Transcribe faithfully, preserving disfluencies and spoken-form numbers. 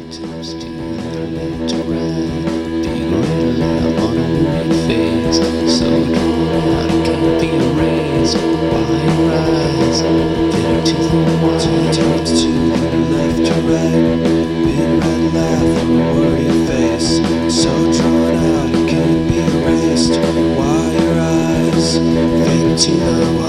tips to the left to right. Degrade laugh on a moving face, so drawn out it can't be erased. Why your eyes bitter to the wine? Tips to the left to right. Big red laugh on a worried face, so drawn out it can't be erased. Why your eyes fade to the wine?